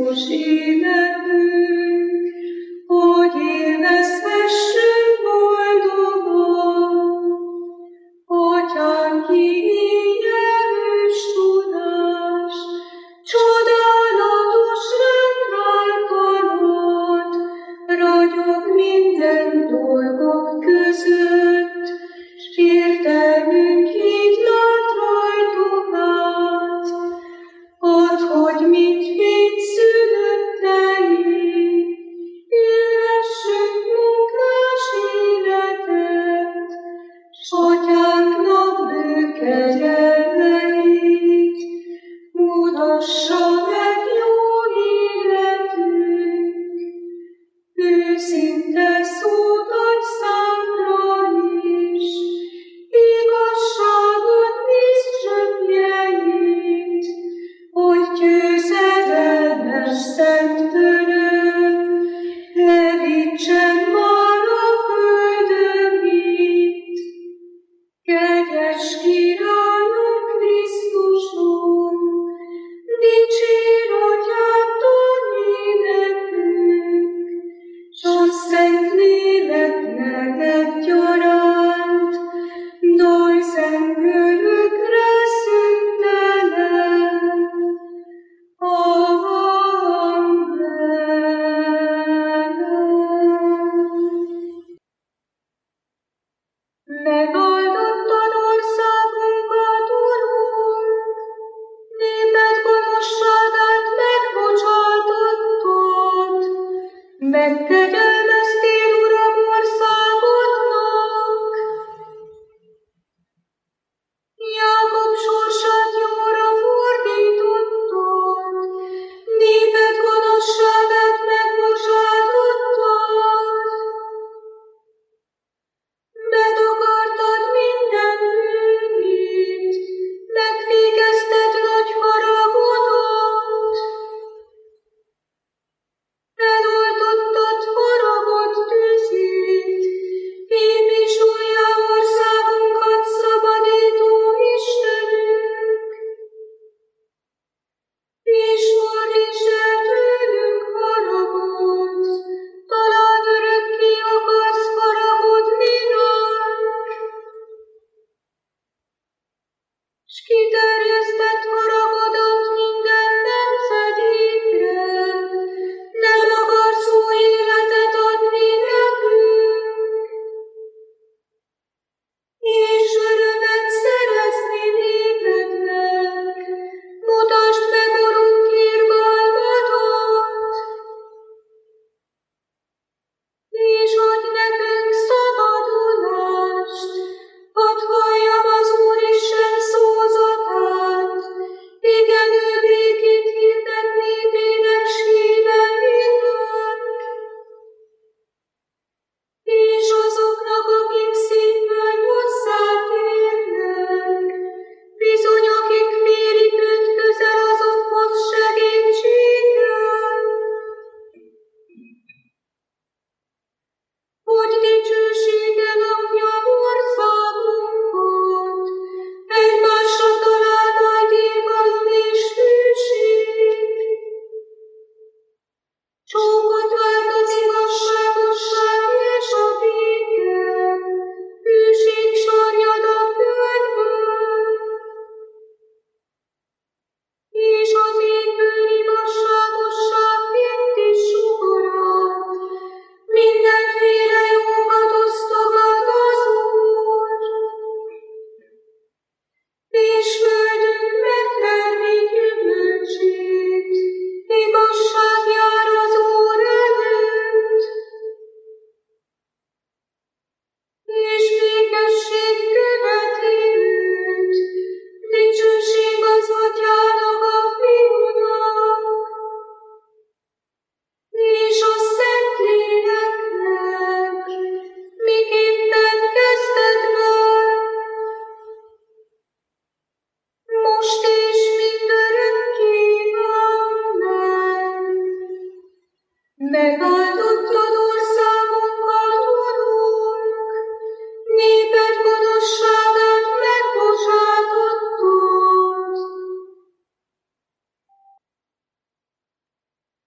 Krisztus életünk, hogy élvezhessünk boldogan. Atyánk, ki erős tudás, csodálatos rendváltalmat, ragyog minden dolgok között, s értelmünk így lát rajtuk át. Add, hogy mindvét szülöttei, élhessünk munkás életet, s atyánknak bő kegyelmeit mutassa meg jó életünk. Őszinte szót adj szánkra is, igazságot víz csöpjeit, hogy győzedelmes szent öröm levítsen már a földön itt. Kegyes Királyunk Krisztusunk, dicsér Atyádtól énekünk, s a Szentléleknek egyaránt, daj zengőrökre szüntlelen. Megáldottad országunkat, Urunk, néped gonoszságát megbocsátottad, megkegyelmeztél, Uram, országodnak. Jákob sorsát jóra fordítottad, néped gonoszságát megbocsátottad. Betakartad minden bűnét, megfékezted nagy haragodat. Eloltottad haragod tüzét, képes újjá országunkat szabadító Istenünk. És fordítsd el tőlünk haragot, talán örökké akarsz haragudni ránk. S kiterjesztett haragodat minden nemzedékre, nem akarsz új életet adni nekünk, és örömet szerezni népednek. Mutasd meg, Urunk, irgalmadat, és adj nekünk szabadulást. Hadd halljam az Úristen szózatát, igen, ő békét hirdet népének síreinek. És azoknak, akik szívből hozzátérnek, bizony, akik félik őt közel, azokhoz segítséget. Hogy dicsősége lakja országunkat, egymásra talál majd irgalom és hűség. Csókot vált az igazságosság és a béke, hűség sarjad a földből, és az égből igazságosság fényt is sugarat, mindenféle jókat osztogat az Úr. És földünk megtermi gyümölcsét, igazság jár az Úr előtt, és békesség követi őt, dicsőség az Atyának, a Fiúnak, és a Szentléleknek, miképpen kezdetben, most és mindörökké. Amen. Megáldottad országunkat, Urunk, néped gonoszságát megbocsátottad.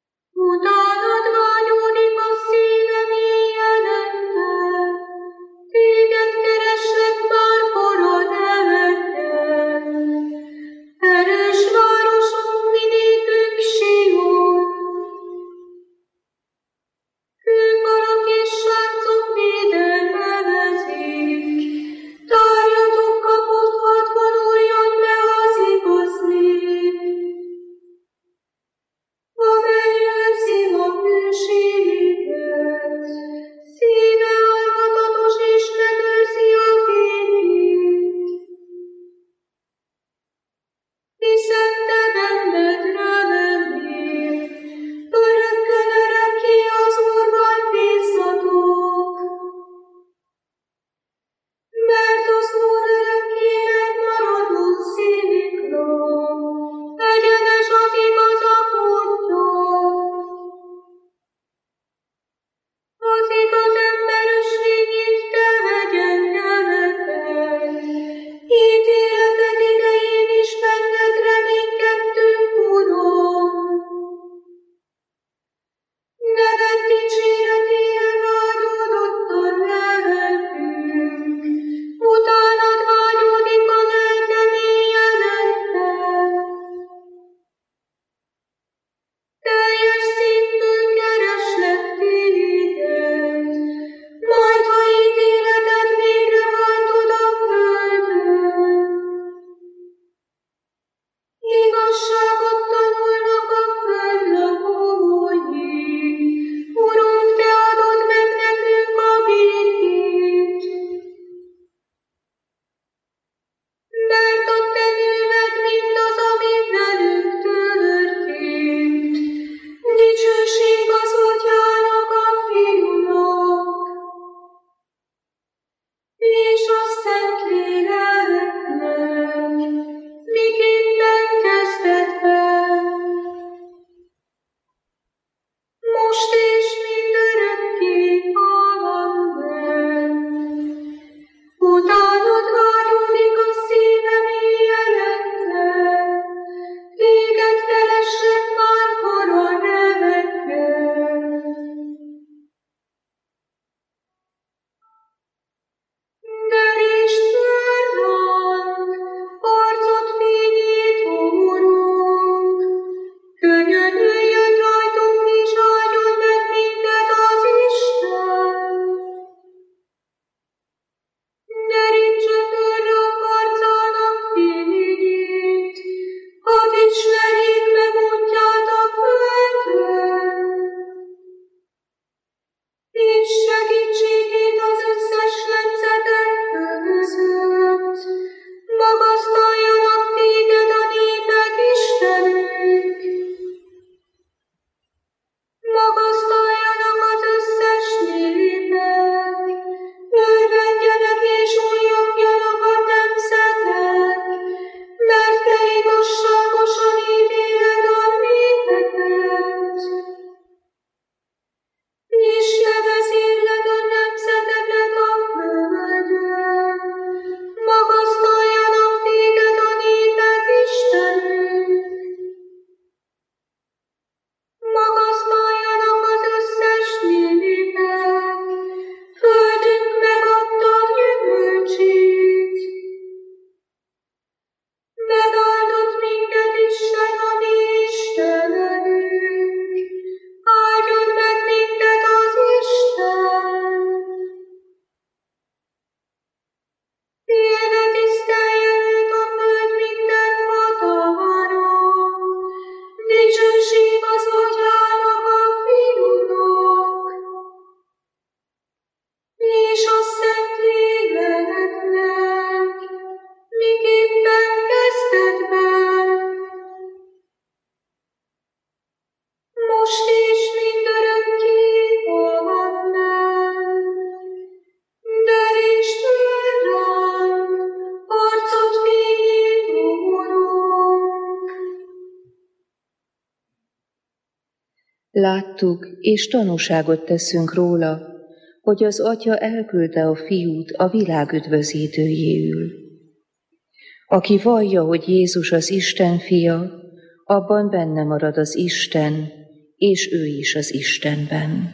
Láttuk, és tanúságot teszünk róla, hogy az Atya elküldte a Fiút a világ üdvözítőjéül. Aki vallja, hogy Jézus az Isten fia, abban benne marad az Isten, és ő is az Istenben.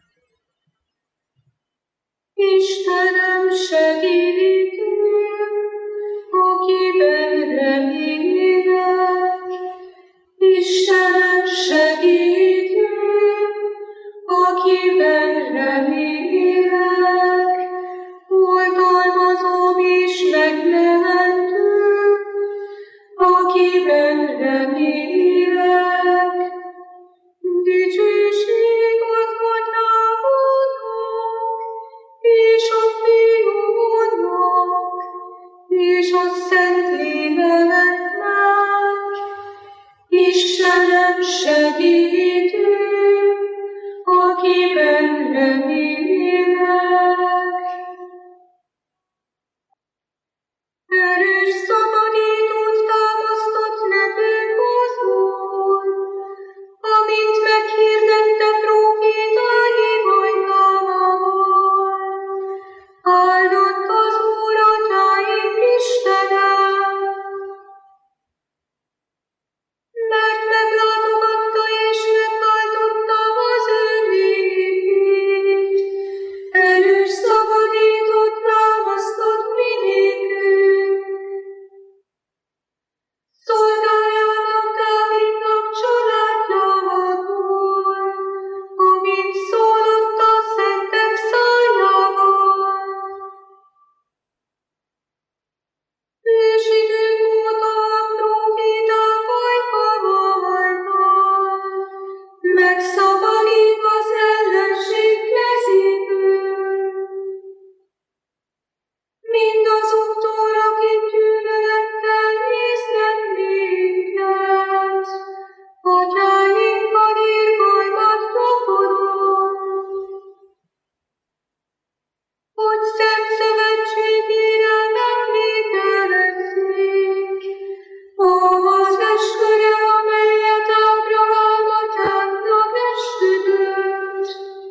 Istenem, segítő, akiben remélek. Istenem, segítő, akiben remélek. Oltalmazom és megmentő, akiben remélek. Dicsőség az Atyának és a Fiúnak és a Szentléleknek. Istenem, segítő, akiben remélek. Erős szabadítót támasztott nekünk az Úr, amint meghirdette prófétái hajtával. Áldott az Úr atyáink Istene, mert meglátogatta és megváltotta az ő népét. Erős szabadítót támasztott mi nékünk. Szolgáljának Dávidnak családjával, amint szólott a szentek szájával. Ősidők óta a próféták ajkával voltak, megszabadít az ellenség kezéből. Mindazoktól, akik gyűlölettel néznek minket, atyáinkkal irgalmat gyakorol. Hogy szent szövetségére emlékezzék, az esküre, amelyet Ábrahám atyánknak esküdött,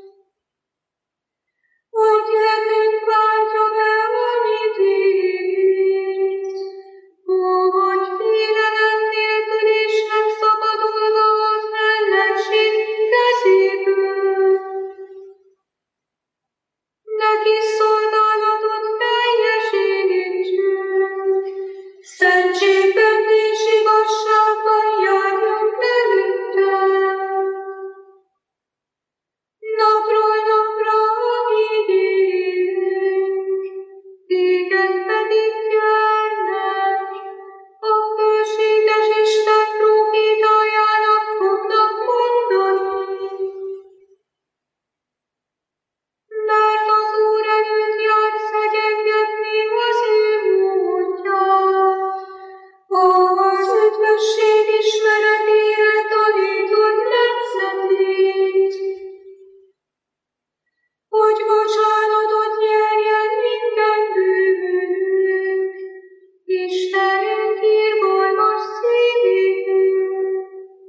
hogy nekünk váltja be, amit írt, hogy félelem nélkül is megszabadulva az ellenség kezéből. Neki szolgálatot teljesítsünk, szentségben és igazságban járjunk előtte. Napról napra, amíg élünk, téged pedig gyermek, a fölséges Isten prófétájának fognak mondani. Mert az Úr előtt jár szegyengetni az ő módját, az üdvösség ismeretére tanított nemzetét, hogy bocsánatot nyerjen minden bűnünk, Istenünk irgalmas szívének.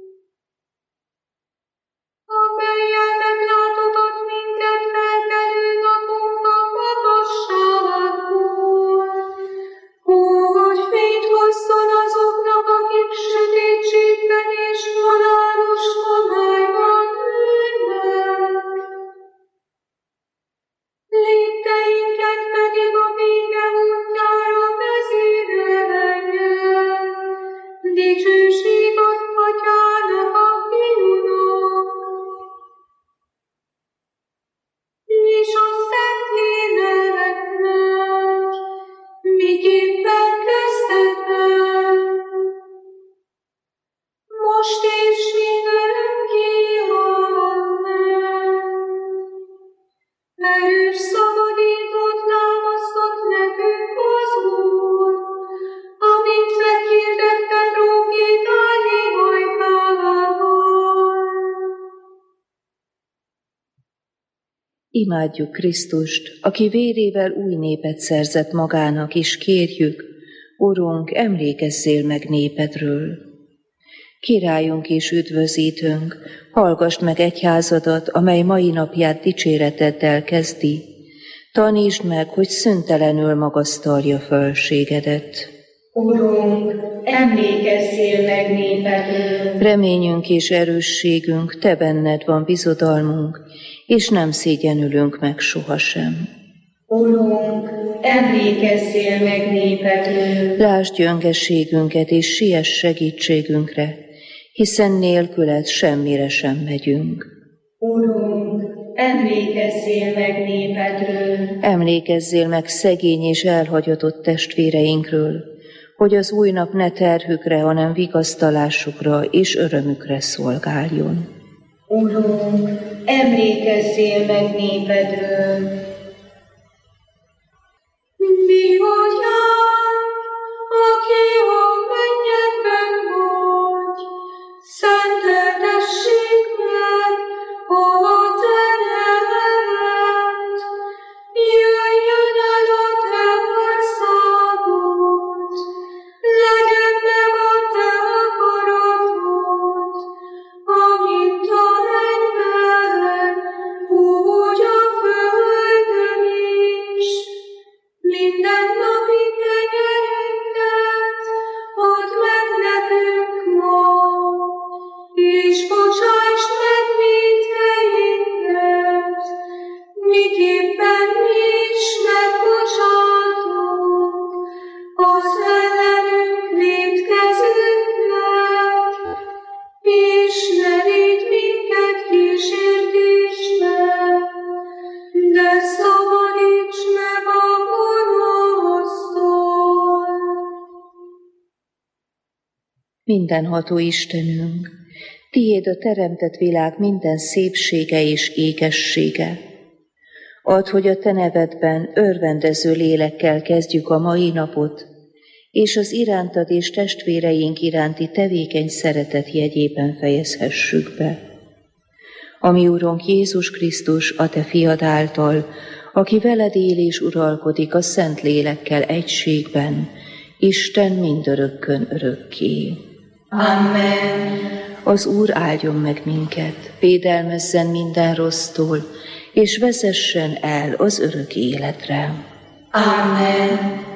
Amellyel meglátogat minket felkelő napunkban magasságból, hogy fényt hozzon azoknak, akik sötétségben és halálos homályban ülnek. Lépteinket pedig a vége útjára vezérelje. Dicsőség az Atyának, a Fiúnak és a Szentléleknek, miképpen kezdetben, most és mindörökké. Amen. Erős szabadítót támasztott nekünk az Úr, amint meghirdette prófétái hajtával. Imádjuk Krisztust, aki vérével új népet szerzett magának, és kérjük, Urunk, emlékezzél meg népedről. Királyunk és üdvözítőnk, hallgasd meg egyházadat, amely mai napját dicséreteddel kezdi. Tanítsd meg, hogy szüntelenül magasztalja fölségedet. Urunk, emlékezzél meg népedről. Reményünk és erősségünk, te benned van bizodalmunk, és nem szégyenülünk meg sohasem. Urunk, emlékezzél meg népedről. Lásd gyöngeségünket, és siess segítségünkre, hiszen nélküled semmire sem megyünk. Urunk, emlékezzél meg népedről. Emlékezzél meg szegény és elhagyatott testvéreinkről, hogy az új nap ne terhükre, hanem vigasztalásukra és örömükre szolgáljon. Urunk, emlékezzél meg népedről. Mi atyánk, aki a mennyekben vagy, szenteltessék meg a te neved. Jöjjön el a te országod, legyen meg a te akaratod, amint a mennyben, úgy a földön is. Mindennapi kenyerünket add meg nekünk ma, és bocsásd meg vétkeinket, miképpen mi is megbocsátunk az ellenünk vétkezőknek, és ne vigy minket kísértésbe, de szabadíts meg a gonosztól. Mindenható Istenünk, tiéd a teremtett világ minden szépsége és ékessége. Add, hogy a te nevedben örvendező lélekkel kezdjük a mai napot, és az irántad és testvéreink iránti tevékeny szeretet jegyében fejezhessük be. Ami Urunk Jézus Krisztus, a te fiad által, aki veled él és uralkodik a Szent Lélekkel egységben, Isten mindörökkön örökké. Amen. Az Úr áldjon meg minket, védelmezzen minden rossztól, és vezessen el az örök életre. Amen.